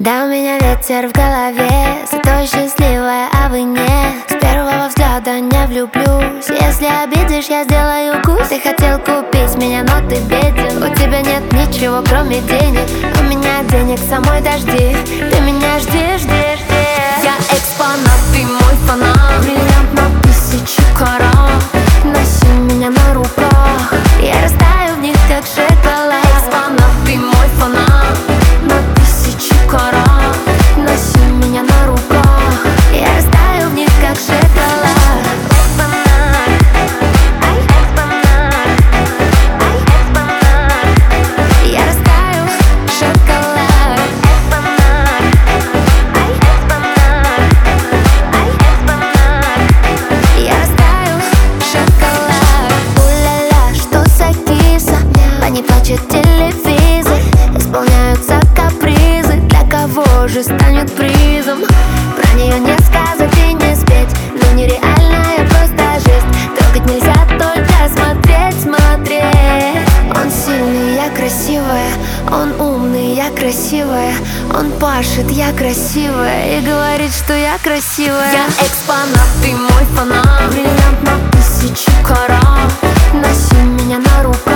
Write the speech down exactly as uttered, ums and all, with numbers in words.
Да, у меня ветер в голове, зато счастливая, а вы нет. С первого взгляда не влюблюсь. Если обидишь, я сделаю кусь. Ты хотел купить меня, но ты беден. У тебя нет ничего, кроме денег. У меня денег самой дожди. Ты меня жди, жди, жди. Я экспонат, ты мой фанат. Бриллиант на тысячу карат. Носи меня на руках, я растаю в них, как шоколад. Экспонат, ты мой фанат. На тысячу карат. Носи меня на руках, я растаю в них, как шоколад. Экспонат, ай, экспонат, ай, экспонат. Я растаю шоколад. Экспонат, ай, экспонат, ай, экспонат. Я растаю шоколад. У-ля-ля, что за киса? По ней плачет телевизор. Исполняются капризы. Для кого же станет призом? Про нее не сказать и не спеть. Ну нереальная просто жесть. Трогать нельзя, только смотреть, смотреть. Он сильный, я красивая. Он умный, я красивая. Он пашет, я красивая. И говорит, что я красивая. Я экспонат, ты мой фанат. Бриллиант на тысячу карат. Носи меня на руках.